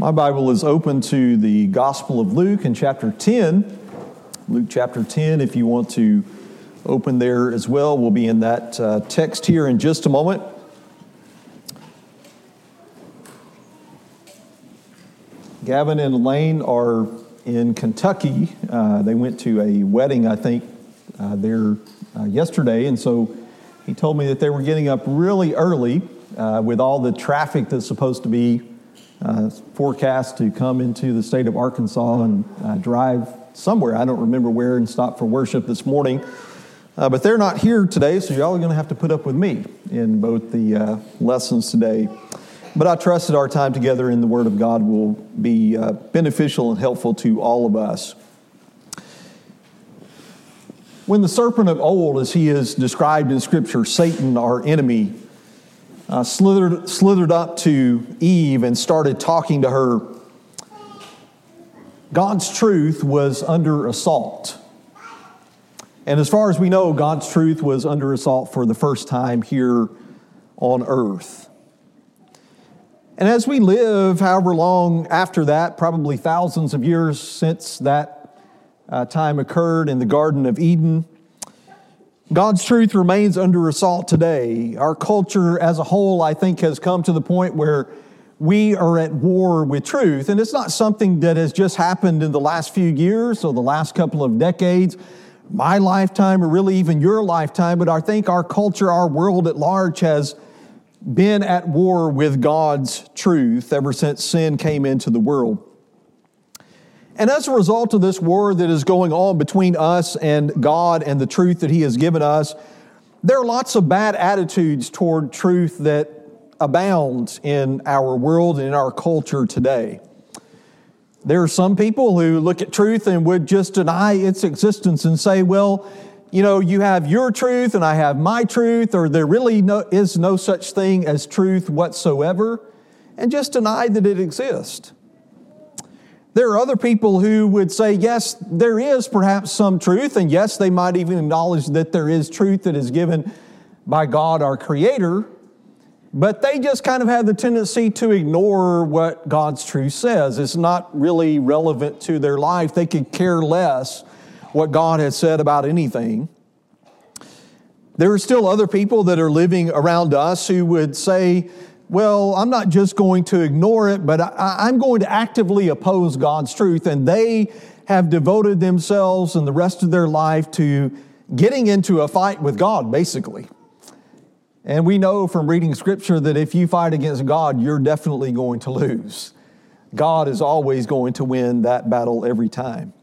My Bible is open to the Gospel of Luke in chapter 10. Luke chapter 10, if you want to open there as well. We'll be in that text here in just a moment. Gavin and Elaine are in Kentucky. They went to a wedding, I think, there yesterday, and so he told me that they were getting up really early with all the traffic that's supposed to be forecast to come into the state of Arkansas and drive somewhere. I don't remember where, and stop for worship this morning. But they're not here today, so y'all are going to have to put up with me in both the lessons today. But I trust that our time together in the Word of God will be beneficial and helpful to all of us. When the serpent of old, as he is described in Scripture, Satan, our enemy, slithered up to Eve and started talking to her, God's truth was under assault. And as far as we know, God's truth was under assault for the first time here on earth. And as we live, however long after that, probably thousands of years since that time occurred in the Garden of Eden, God's truth remains under assault today. Our culture as a whole, I think, has come to the point where we are at war with truth. And it's not something that has just happened in the last few years or the last couple of decades, my lifetime, or really even your lifetime, but I think our culture, our world at large has been at war with God's truth ever since sin came into the world. And as a result of this war that is going on between us and God and the truth that He has given us, there are lots of bad attitudes toward truth that abound in our world and in our culture today. There are some people who look at truth and would just deny its existence and say, well, you know, you have your truth and I have my truth, or there really is no such thing as truth whatsoever, and just deny that it exists. There are other people who would say, yes, there is perhaps some truth, and yes, they might even acknowledge that there is truth that is given by God, our Creator, but they just kind of have the tendency to ignore what God's truth says. It's not really relevant to their life. They could care less what God has said about anything. There are still other people that are living around us who would say, well, I'm not just going to ignore it, but I'm going to actively oppose God's truth. And they have devoted themselves and the rest of their life to getting into a fight with God, basically. And we know from reading Scripture that if you fight against God, you're definitely going to lose. God is always going to win that battle every time.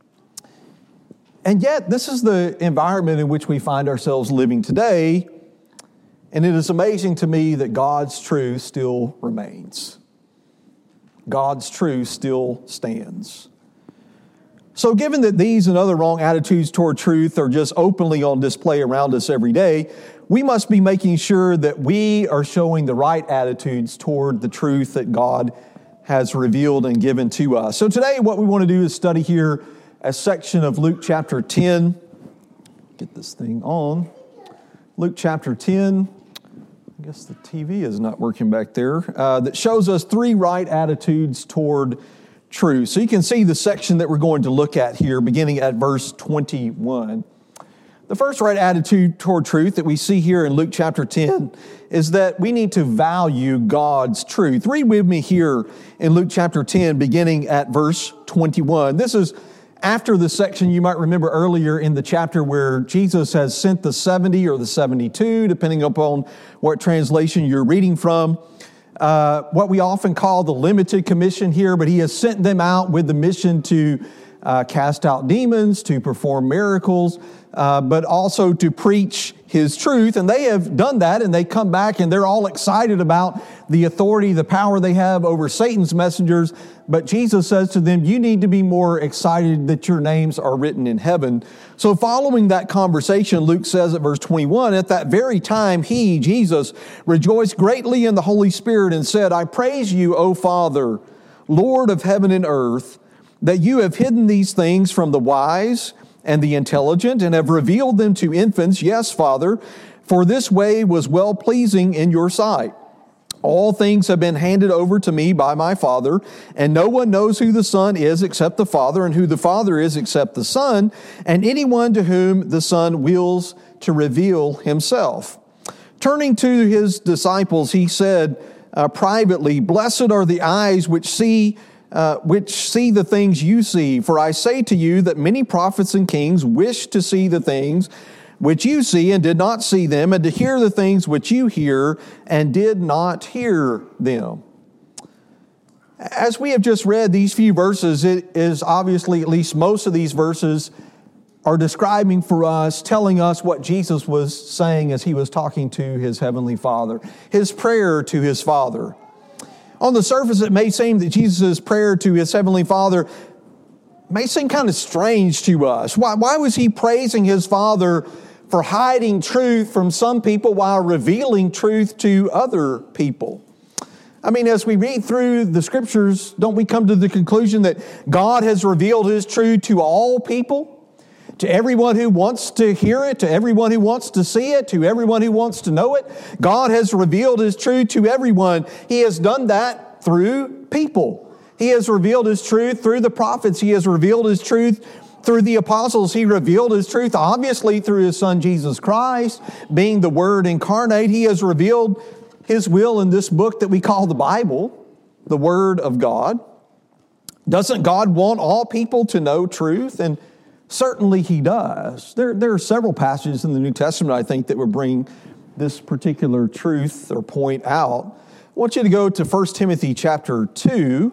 And yet, this is the environment in which we find ourselves living today. And it is amazing to me that God's truth still remains. God's truth still stands. So given that these and other wrong attitudes toward truth are just openly on display around us every day, we must be making sure that we are showing the right attitudes toward the truth that God has revealed and given to us. So today what we want to do is study here a section of Luke chapter 10. Get this thing on. Luke chapter 10. I guess the TV is not working back there. That shows us three right attitudes toward truth. So you can see the section that we're going to look at here, beginning at verse 21. The first right attitude toward truth that we see here in Luke chapter 10 is that we need to value God's truth. Read with me here in Luke chapter 10, beginning at verse 21. This is after the section you might remember earlier in the chapter where Jesus has sent the 70 or the 72, depending upon what translation you're reading from, what we often call the limited commission here, but He has sent them out with the mission to cast out demons, to perform miracles, but also to preach His truth. And they have done that, and they come back and they're all excited about the authority, the power they have over Satan's messengers. But Jesus says to them, you need to be more excited that your names are written in heaven. So following that conversation, Luke says at verse 21, at that very time, He, Jesus, rejoiced greatly in the Holy Spirit and said, I praise you, O Father, Lord of heaven and earth, that you have hidden these things from the wise and the intelligent and have revealed them to infants. Yes, Father, for this way was well-pleasing in your sight. All things have been handed over to me by my Father, and no one knows who the Son is except the Father, and who the Father is except the Son, and anyone to whom the Son wills to reveal himself. Turning to his disciples, he said privately, "Blessed are the eyes which see the things you see. For I say to you that many prophets and kings wished to see the things which you see and did not see them, and to hear the things which you hear and did not hear them." As we have just read these few verses, it is obviously, at least most of these verses, are describing for us, telling us what Jesus was saying as he was talking to his heavenly Father, his prayer to his Father. On the surface, it may seem that Jesus' prayer to his heavenly Father may seem kind of strange to us. Why was he praising his Father for hiding truth from some people while revealing truth to other people? I mean, as we read through the Scriptures, don't we come to the conclusion that God has revealed his truth to all people? To everyone who wants to hear it, to everyone who wants to see it, to everyone who wants to know it. God has revealed his truth to everyone. He has done that through people. He has revealed his truth through the prophets. He has revealed his truth through the apostles. He revealed his truth, obviously, through his Son, Jesus Christ, being the Word incarnate. He has revealed his will in this book that we call the Bible, the Word of God. Doesn't God want all people to know truth? And certainly he does. There are several passages in the New Testament, I think, that would bring this particular truth or point out. I want you to go to 1 Timothy chapter 2,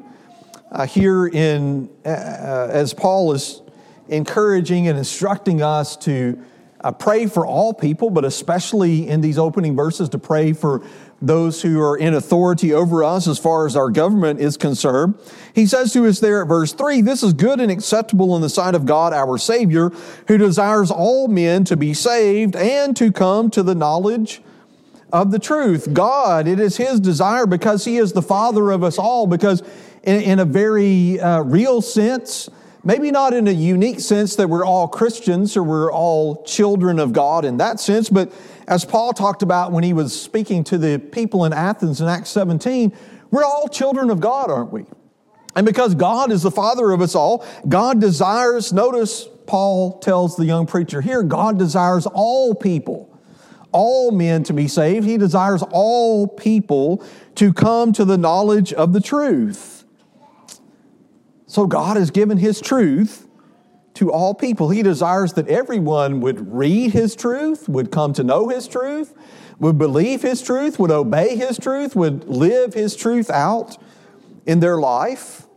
as Paul is encouraging and instructing us to pray for all people, but especially in these opening verses to pray for those who are in authority over us as far as our government is concerned. He says to us there at verse 3, "This is good and acceptable in the sight of God our Savior, who desires all men to be saved and to come to the knowledge of the truth." God, it is his desire, because he is the Father of us all, because in a very real sense, maybe not in a unique sense that we're all Christians or we're all children of God in that sense, but as Paul talked about when he was speaking to the people in Athens in Acts 17, we're all children of God, aren't we? And because God is the Father of us all, God desires, notice Paul tells the young preacher here, God desires all people, all men to be saved. He desires all people to come to the knowledge of the truth. So God has given his truth to all people. He desires that everyone would read his truth, would come to know his truth, would believe his truth, would obey his truth, would live his truth out in their life.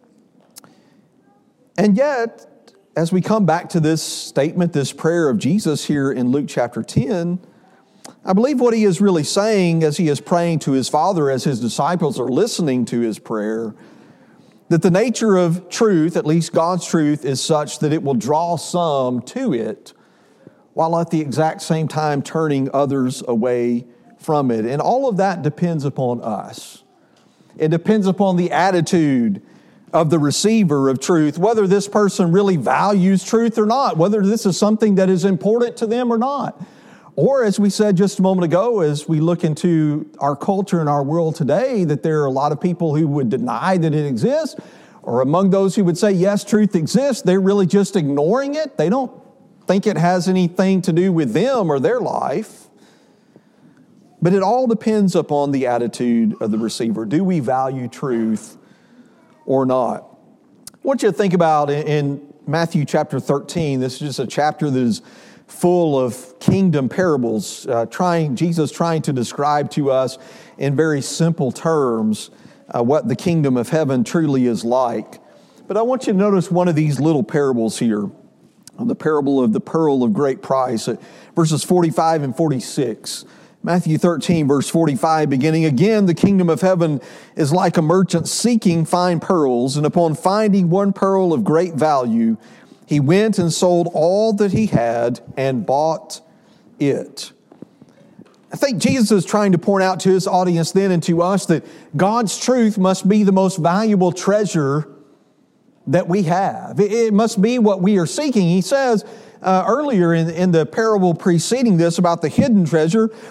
And yet, as we come back to this statement, this prayer of Jesus here in Luke chapter 10, I believe what he is really saying as he is praying to his Father, as his disciples are listening to his prayer, that the nature of truth, at least God's truth, is such that it will draw some to it, while at the exact same time turning others away from it. And all of that depends upon us. It depends upon the attitude of the receiver of truth, whether this person really values truth or not, whether this is something that is important to them or not. Or, as we said just a moment ago, as we look into our culture and our world today, that there are a lot of people who would deny that it exists, or among those who would say, yes, truth exists, they're really just ignoring it. They don't think it has anything to do with them or their life. But it all depends upon the attitude of the receiver. Do we value truth or not? I want you to think about in Matthew chapter 13, this is just a chapter that is full of kingdom parables, Jesus trying to describe to us in very simple terms what the kingdom of heaven truly is like. But I want you to notice one of these little parables here, the parable of the pearl of great price, verses 45 and 46. Matthew 13, verse 45, beginning, "Again, the kingdom of heaven is like a merchant seeking fine pearls, and upon finding one pearl of great value, he went and sold all that he had and bought it." I think Jesus is trying to point out to his audience then and to us that God's truth must be the most valuable treasure that we have. It must be what we are seeking. He says earlier in the parable preceding this about the hidden treasure,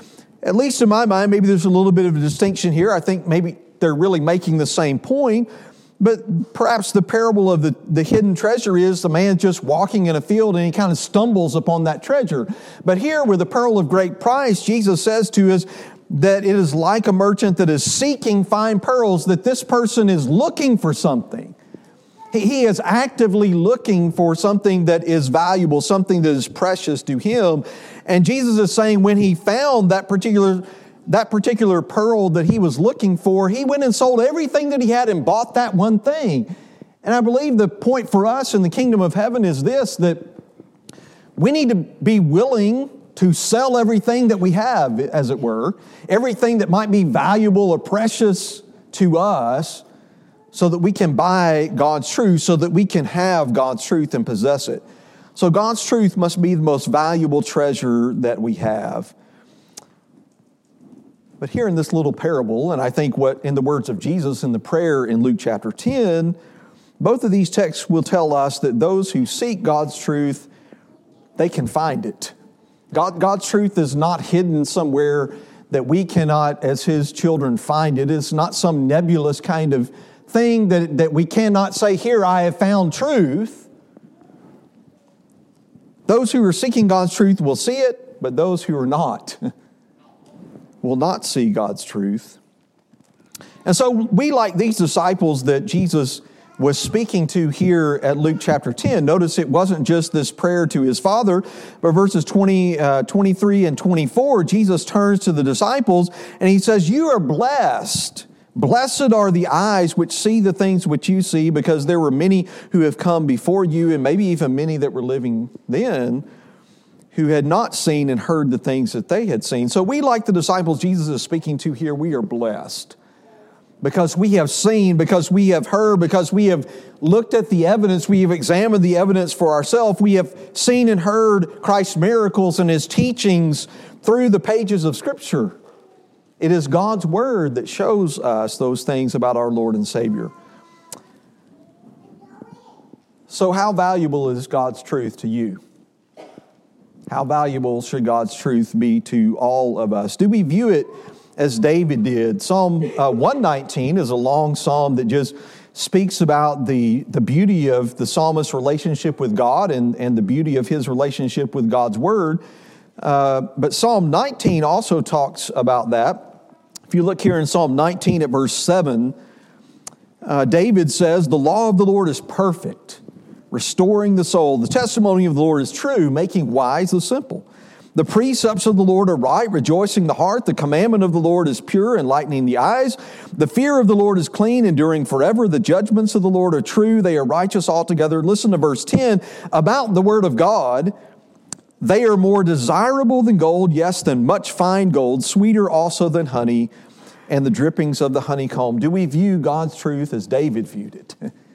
At least in my mind, maybe there's a little bit of a distinction here. I think maybe they're really making the same point, but perhaps the parable of the hidden treasure is the man just walking in a field and he kind of stumbles upon that treasure. But here, with the pearl of great price, Jesus says to us that it is like a merchant that is seeking fine pearls, that this person is looking for something. He is actively looking for something that is valuable, something that is precious to him. And Jesus is saying when he found that particular pearl that he was looking for, he went and sold everything that he had and bought that one thing. And I believe the point for us in the kingdom of heaven is this, that we need to be willing to sell everything that we have, as it were, everything that might be valuable or precious to us, so that we can buy God's truth, so that we can have God's truth and possess it. So God's truth must be the most valuable treasure that we have. But here in this little parable, and I think what in the words of Jesus in the prayer in Luke chapter 10, both of these texts will tell us that those who seek God's truth, they can find it. God's truth is not hidden somewhere that we cannot, as His children, find it. It's not some nebulous kind of thing that we cannot say, here I have found truth. Those who are seeking God's truth will see it, but those who are not will not see God's truth. And so we, like these disciples that Jesus was speaking to here at Luke chapter 10, notice it wasn't just this prayer to His Father, but verses 23 and 24, Jesus turns to the disciples and He says, you are blessed. Blessed are the eyes which see the things which you see, because there were many who have come before you, and maybe even many that were living then, who had not seen and heard the things that they had seen. So we, like the disciples Jesus is speaking to here, we are blessed. Because we have seen, because we have heard, because we have looked at the evidence, we have examined the evidence for ourselves, we have seen and heard Christ's miracles and His teachings through the pages of Scripture. It is God's Word that shows us those things about our Lord and Savior. So how valuable is God's truth to you? How valuable should God's truth be to all of us? Do we view it as David did? Psalm 119 is a long psalm that just speaks about the beauty of the psalmist's relationship with God and the beauty of his relationship with God's Word. But Psalm 19 also talks about that. If you look here in Psalm 19 at verse 7, David says, the law of the Lord is perfect, restoring the soul. The testimony of the Lord is true, making wise the simple. The precepts of the Lord are right, rejoicing the heart. The commandment of the Lord is pure, enlightening the eyes. The fear of the Lord is clean, enduring forever. The judgments of the Lord are true. They are righteous altogether. Listen to verse 10 about the Word of God. They are more desirable than gold, yes, than much fine gold, sweeter also than honey, and the drippings of the honeycomb. Do we view God's truth as David viewed it?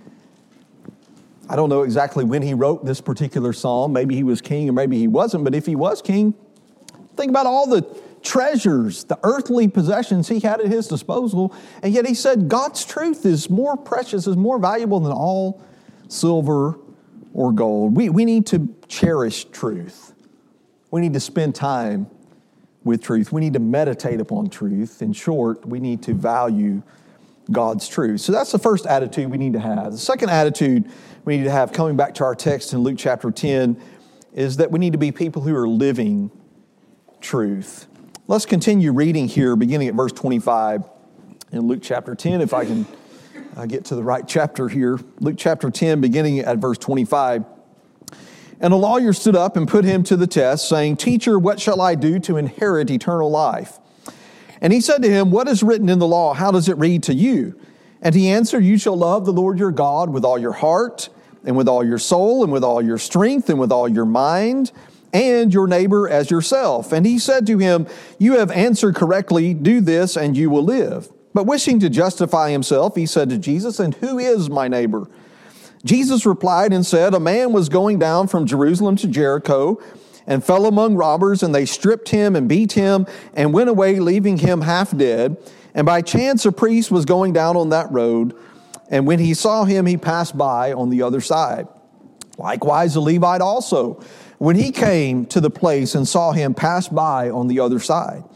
I don't know exactly when he wrote this particular psalm. Maybe he was king or maybe he wasn't. But if he was king, think about all the treasures, the earthly possessions he had at his disposal. And yet he said God's truth is more precious, is more valuable than all silver or gold. We need to cherish truth. We need to spend time with truth. We need to meditate upon truth. In short, we need to value God's truth. So that's the first attitude we need to have. The second attitude we need to have, coming back to our text in Luke chapter 10, is that we need to be people who are living truth. Let's continue reading here, beginning at verse 25 in Luke chapter 10, if I can get to the right chapter here. Luke chapter 10, beginning at verse 25. And a lawyer stood up and put him to the test, saying, Teacher, what shall I do to inherit eternal life? And he said to him, What is written in the law? How does it read to you? And he answered, You shall love the Lord your God with all your heart, and with all your soul, and with all your strength, and with all your mind, and your neighbor as yourself. And he said to him, You have answered correctly. Do this, and you will live. But wishing to justify himself, he said to Jesus, And who is my neighbor? Jesus replied and said, A man was going down from Jerusalem to Jericho and fell among robbers, and they stripped him and beat him and went away, leaving him half dead. And by chance a priest was going down on that road, and when he saw him, he passed by on the other side. Likewise, a Levite also, when he came to the place and saw him, passed by on the other side.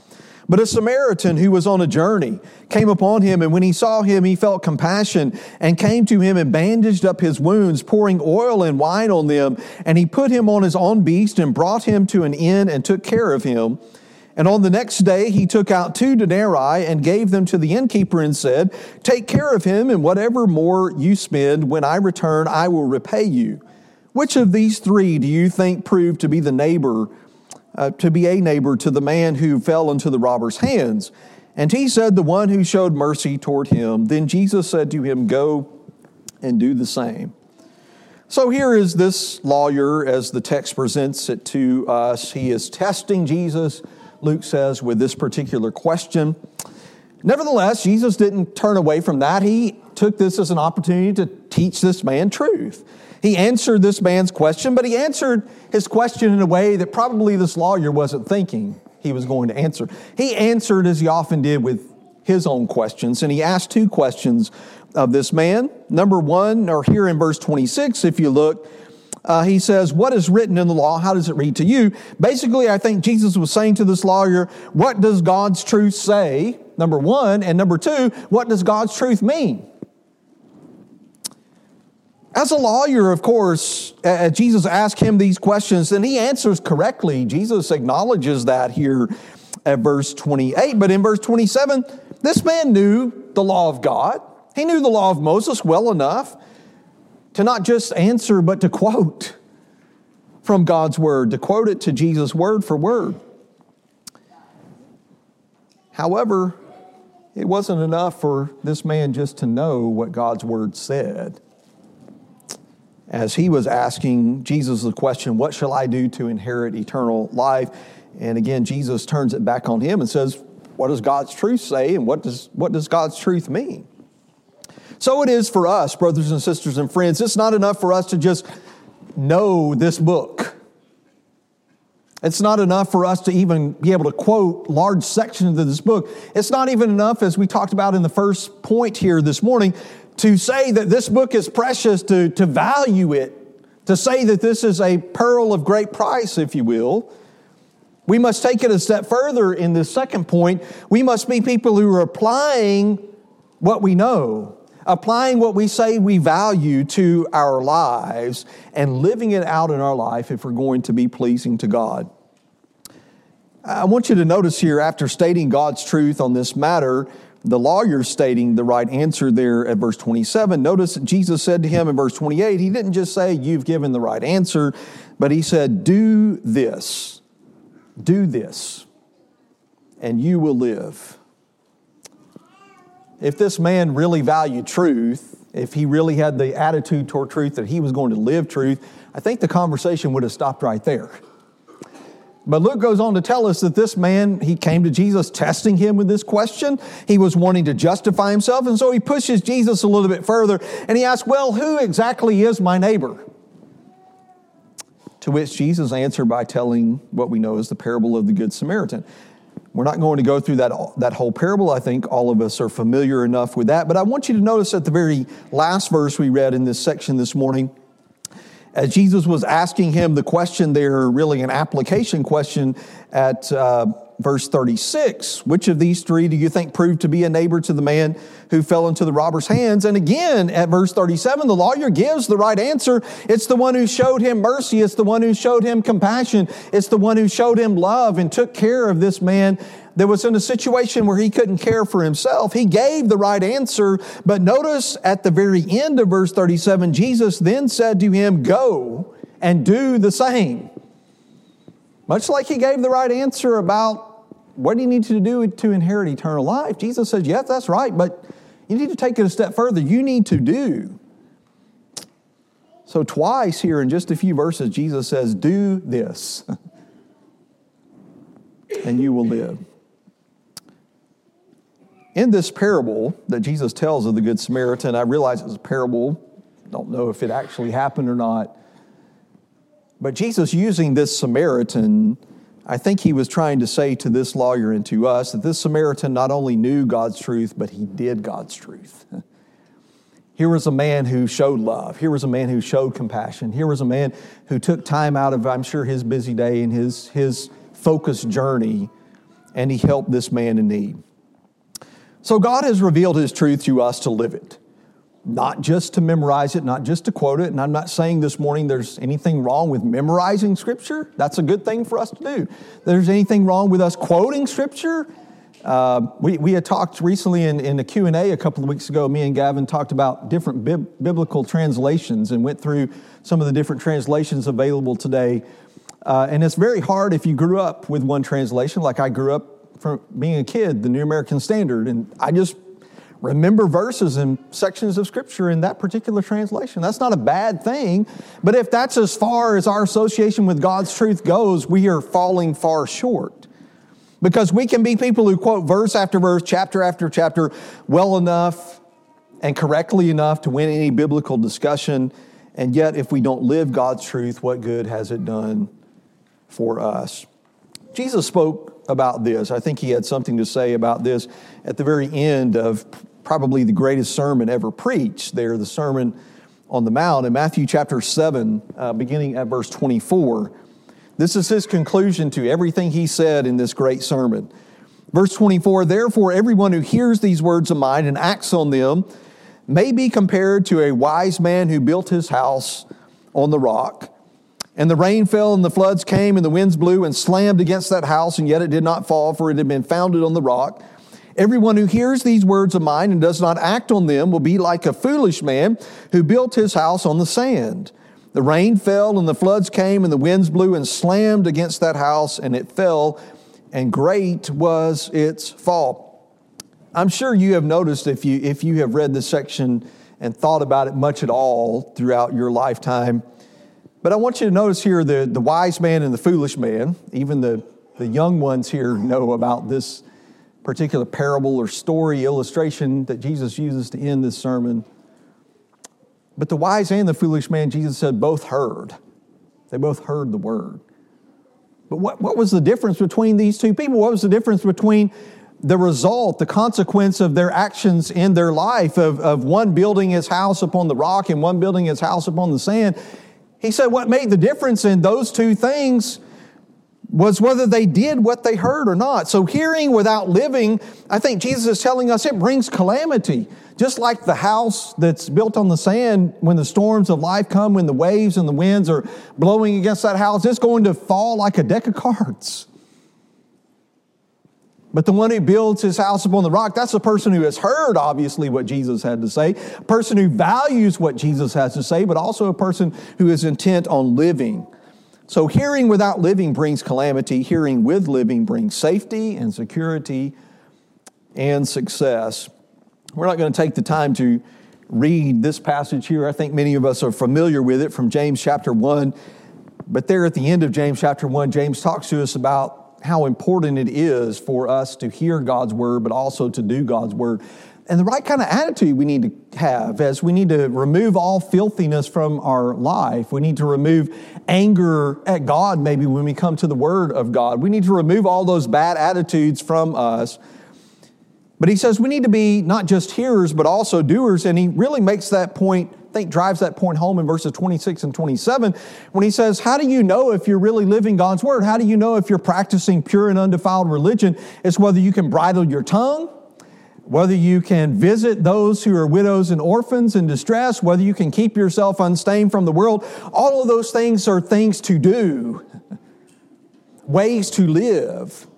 But a Samaritan who was on a journey came upon him, and when he saw him, he felt compassion and came to him and bandaged up his wounds, pouring oil and wine on them. And he put him on his own beast and brought him to an inn and took care of him. And on the next day, he took out 2 denarii and gave them to the innkeeper and said, "Take care of him, and whatever more you spend, when I return, I will repay you." Which of these 3 do you think proved to be a neighbor to the man who fell into the robber's hands? And he said, "The one who showed mercy toward him." Then Jesus said to him, "Go and do the same." So here is this lawyer, as the text presents it to us. He is testing Jesus, Luke says, with this particular question. Nevertheless, Jesus didn't turn away from that. He took this as an opportunity to teach this man truth. He answered this man's question, but he answered his question in a way that probably this lawyer wasn't thinking he was going to answer. He answered as he often did with his own questions, and he asked 2 questions of this man. Number 1, or here in verse 26, if you look, he says, "What is written in the law? How does it read to you?" Basically, I think Jesus was saying to this lawyer, what does God's truth say? Number 1, and number 2, what does God's truth mean? As a lawyer, of course, Jesus asked him these questions, and he answers correctly. Jesus acknowledges that here at verse 28. But in verse 27, this man knew the law of God. He knew the law of Moses well enough to not just answer, but to quote from God's word, to quote it to Jesus word for word. However, it wasn't enough for this man just to know what God's word said. As he was asking Jesus the question, "What shall I do to inherit eternal life?" And again, Jesus turns it back on him and says, what does God's truth say, and what does God's truth mean? So it is for us, brothers and sisters and friends. It's not enough for us to just know this book. It's not enough for us to even be able to quote large sections of this book. It's not even enough, as we talked about in the first point here this morning, to say that this book is precious, to value it, to say that this is a pearl of great price, if you will. We must take it a step further in this second point. We must be people who are applying what we know, applying what we say we value to our lives, and living it out in our life if we're going to be pleasing to God. I want you to notice here, after stating God's truth on this matter, the lawyer stating the right answer there at verse 27. Notice that Jesus said to him in verse 28, he didn't just say, "You've given the right answer," but he said, "Do this, and you will live." If this man really valued truth, if he really had the attitude toward truth that he was going to live truth, I think the conversation would have stopped right there. But Luke goes on to tell us that this man, he came to Jesus testing him with this question. He was wanting to justify himself, and so he pushes Jesus a little bit further, and he asks, "Well, who exactly is my neighbor?" To which Jesus answered by telling what we know as the parable of the Good Samaritan. We're not going to go through that whole parable. I think all of us are familiar enough with that. But I want you to notice at the very last verse we read in this section this morning, as Jesus was asking him the question there, really an application question at verse 36, which of these 3 do you think proved to be a neighbor to the man who fell into the robber's hands? And again, at verse 37, the lawyer gives the right answer. It's the one who showed him mercy. It's the one who showed him compassion. It's the one who showed him love and took care of this man that was in a situation where he couldn't care for himself. He gave the right answer, but notice at the very end of verse 37, Jesus then said to him, "Go and do the same." Much like he gave the right answer about what do you need to do to inherit eternal life, Jesus says, yes, that's right, but you need to take it a step further. You need to do. So twice here in just a few verses, Jesus says, "Do this, and you will live." In this parable that Jesus tells of the Good Samaritan, I realize it's a parable. Don't know if it actually happened or not. But Jesus, using this Samaritan, I think he was trying to say to this lawyer and to us that this Samaritan not only knew God's truth, but he did God's truth. Here was a man who showed love. Here was a man who showed compassion. Here was a man who took time out of, I'm sure, his busy day and his focused journey and he helped this man in need. So God has revealed his truth to us to live it, not just to memorize it, not just to quote it. And I'm not saying this morning there's anything wrong with memorizing Scripture. That's a good thing for us to do. There's anything wrong with us quoting Scripture. We had talked recently in a Q&A a couple of weeks ago. Me and Gavin talked about different biblical translations and went through some of the different translations available today. And it's very hard if you grew up with one translation, like I grew up from being a kid, the New American Standard, and I just remember verses and sections of Scripture in that particular translation. That's not a bad thing, but if that's as far as our association with God's truth goes, we are falling far short. Because we can be people who quote verse after verse, chapter after chapter, well enough and correctly enough to win any biblical discussion, and yet if we don't live God's truth, what good has it done for us? Jesus spoke about this. I think he had something to say about this at the very end of probably the greatest sermon ever preached there, the Sermon on the Mount in Matthew chapter 7, beginning at verse 24. This is his conclusion to everything he said in this great sermon. Verse 24, therefore everyone who hears these words of mine and acts on them may be compared to a wise man who built his house on the rock. And the rain fell, and the floods came, and the winds blew and slammed against that house, and yet it did not fall, for it had been founded on the rock. Everyone who hears these words of mine and does not act on them will be like a foolish man who built his house on the sand. The rain fell, and the floods came, and the winds blew and slammed against that house, and it fell, and great was its fall. I'm sure you have noticed, if you have read this section and thought about it much at all throughout your lifetime, but I want you to notice here the wise man and the foolish man. Even the young ones here know about this particular parable or story illustration that Jesus uses to end this sermon. But the wise and the foolish man, Jesus said, both heard. They both heard the word. But what was the difference between these two people? What was the difference between the result, the consequence of their actions in their life, of one building his house upon the rock and one building his house upon the sand? He said what made the difference in those two things was whether they did what they heard or not. So hearing without living, I think Jesus is telling us it brings calamity. Just like the house that's built on the sand, when the storms of life come, when the waves and the winds are blowing against that house, it's going to fall like a deck of cards. But the one who builds his house upon the rock, that's a person who has heard, obviously, what Jesus had to say, a person who values what Jesus has to say, but also a person who is intent on living. So hearing without living brings calamity. Hearing with living brings safety and security and success. We're not going to take the time to read this passage here. I think many of us are familiar with it from James chapter 1. But there at the end of James chapter 1, James talks to us about how important it is for us to hear God's word, but also to do God's word. And the right kind of attitude we need to have, as we need to remove all filthiness from our life. We need to remove anger at God maybe when we come to the word of God. We need to remove all those bad attitudes from us. But he says we need to be not just hearers, but also doers. And he really makes that point, I think drives that point home in verses 26 and 27 when he says, how do you know if you're really living God's word? How do you know if you're practicing pure and undefiled religion? It's whether you can bridle your tongue, whether you can visit those who are widows and orphans in distress, whether you can keep yourself unstained from the world. All of those things are things to do, ways to live.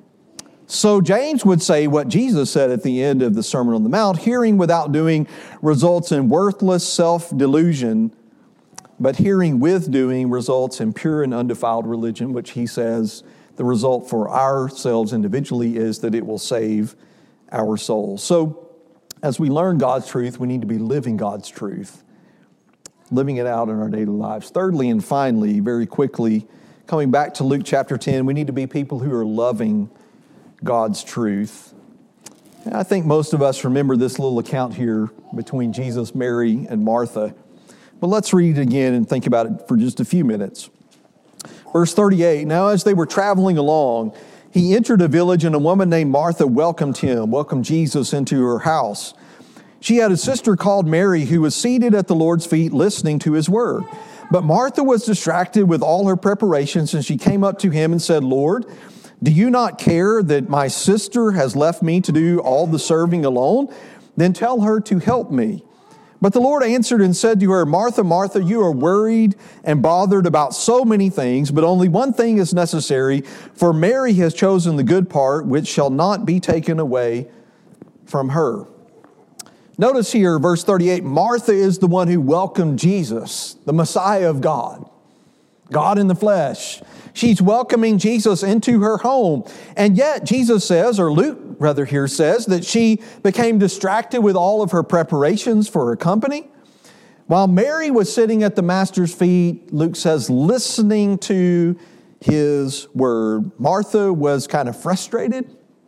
So James would say what Jesus said at the end of the Sermon on the Mount, hearing without doing results in worthless self-delusion, but hearing with doing results in pure and undefiled religion, which he says the result for ourselves individually is that it will save our souls. So as we learn God's truth, we need to be living God's truth, living it out in our daily lives. Thirdly and finally, very quickly, coming back to Luke chapter 10, we need to be people who are loving God's truth. And I think most of us remember this little account here between Jesus, Mary, and Martha. But let's read it again and think about it for just a few minutes. Verse 38, now as they were traveling along, he entered a village, and a woman named Martha welcomed Jesus into her house. She had a sister called Mary who was seated at the Lord's feet listening to his word. But Martha was distracted with all her preparations, and she came up to him and said, Lord, Do you not care that my sister has left me to do all the serving alone? Then tell her to help me." But the Lord answered and said to her, "Martha, Martha, you are worried and bothered about so many things, but only one thing is necessary. For Mary has chosen the good part, which shall not be taken away from her." Notice here, verse 38, Martha is the one who welcomed Jesus, the Messiah of God, God in the flesh. She's welcoming Jesus into her home. And yet Jesus says, or Luke rather here says, that she became distracted with all of her preparations for her company. While Mary was sitting at the Master's feet, Luke says, listening to his word. Martha was kind of frustrated.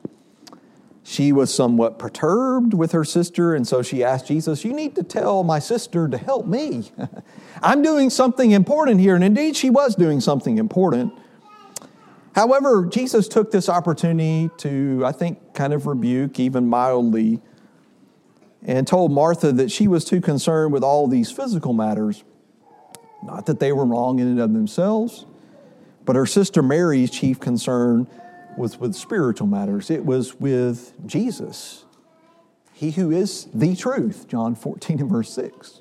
She was somewhat perturbed with her sister, and so she asked Jesus, "You need to tell my sister to help me. I'm doing something important here." And indeed, she was doing something important. However, Jesus took this opportunity to, I think, kind of rebuke, even mildly, and told Martha that she was too concerned with all these physical matters. Not that they were wrong in and of themselves, but her sister Mary's chief concern was with spiritual matters. It was with Jesus, He who is the truth, John 14 and verse 6.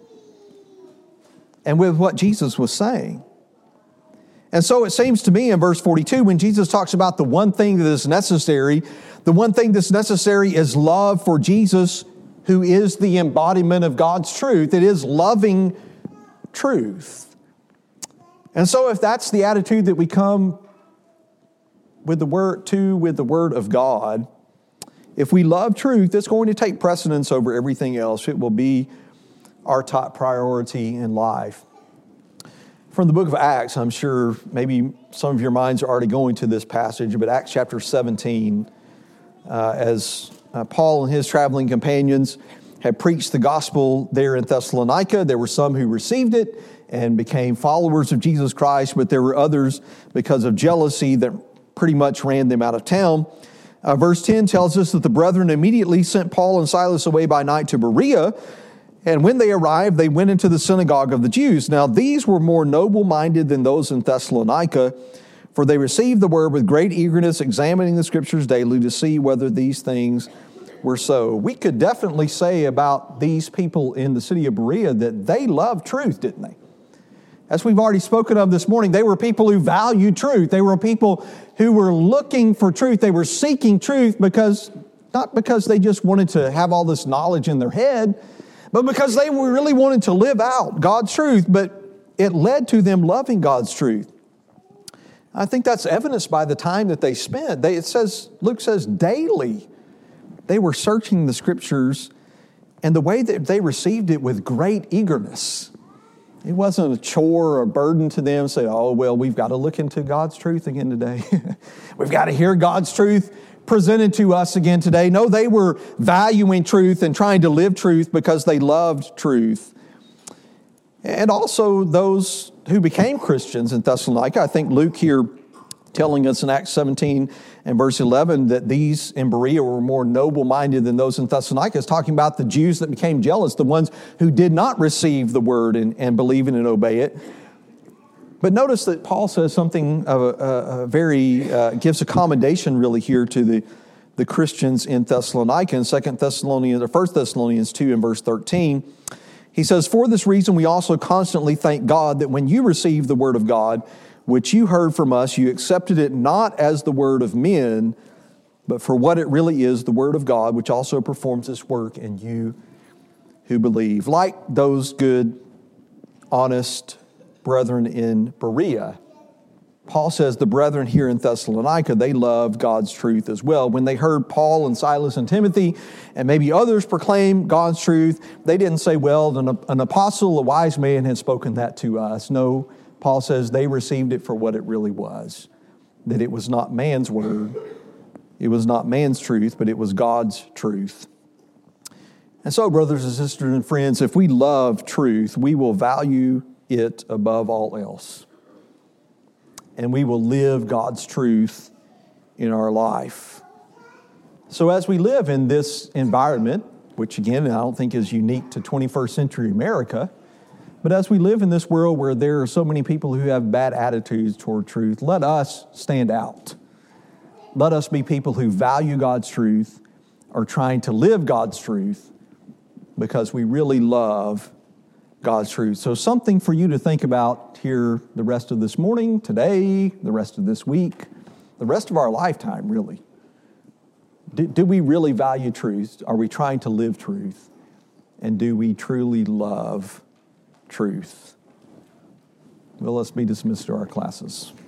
And with what Jesus was saying. And so it seems to me in verse 42, when Jesus talks about the one thing that is necessary, the one thing that's necessary is love for Jesus, who is the embodiment of God's truth. It is loving truth. And so if that's the attitude that we come with the Word of God, if we love truth, it's going to take precedence over everything else. It will be our top priority in life. From the book of Acts, I'm sure maybe some of your minds are already going to this passage, but Acts chapter 17, as Paul and his traveling companions had preached the gospel there in Thessalonica, there were some who received it and became followers of Jesus Christ, but there were others, because of jealousy, that pretty much ran them out of town. Verse 10 tells us that the brethren immediately sent Paul and Silas away by night to Berea, and when they arrived, they went into the synagogue of the Jews. Now these were more noble-minded than those in Thessalonica, for they received the word with great eagerness, examining the Scriptures daily to see whether these things were so. We could definitely say about these people in the city of Berea that they loved truth, didn't they? As we've already spoken of this morning, they were people who valued truth. They were people who were looking for truth. They were seeking truth not because they just wanted to have all this knowledge in their head, but because they really wanted to live out God's truth. But it led to them loving God's truth. I think that's evidenced by the time that they spent. Luke says daily they were searching the Scriptures, and the way that they received it with great eagerness. It wasn't a chore or a burden to them, say, "Oh, well, we've got to look into God's truth again today." We've got to hear God's truth presented to us again today. No, they were valuing truth and trying to live truth because they loved truth. And also those who became Christians in Thessalonica, I think Luke here telling us in Acts 17 and verse 11 that these in Berea were more noble-minded than those in Thessalonica, is talking about the Jews that became jealous, the ones who did not receive the word and believe in it and obey it. But notice that Paul says something of gives a commendation really here to the Christians in Thessalonica. In 1 Thessalonians 2 and verse 13, he says, "For this reason we also constantly thank God that when you received the word of God, which you heard from us, you accepted it not as the word of men, but for what it really is, the word of God, which also performs its work in you who believe." Like those good, honest brethren in Berea, Paul says the brethren here in Thessalonica, they loved God's truth as well. When they heard Paul and Silas and Timothy and maybe others proclaim God's truth, they didn't say, "Well, an apostle, a wise man had spoken that to us." No, Paul says they received it for what it really was, that it was not man's word, it was not man's truth, but it was God's truth. And so, brothers and sisters and friends, if we love truth, we will value it above all else. And we will live God's truth in our life. So as we live in this environment, which again, I don't think is unique to 21st century America, but as we live in this world where there are so many people who have bad attitudes toward truth, let us stand out. Let us be people who value God's truth, are trying to live God's truth, because we really love God's truth. So something for you to think about here the rest of this morning, today, the rest of this week, the rest of our lifetime, really. Do we really value truth? Are we trying to live truth? And do we truly love truth? Well, let's be dismissed to our classes.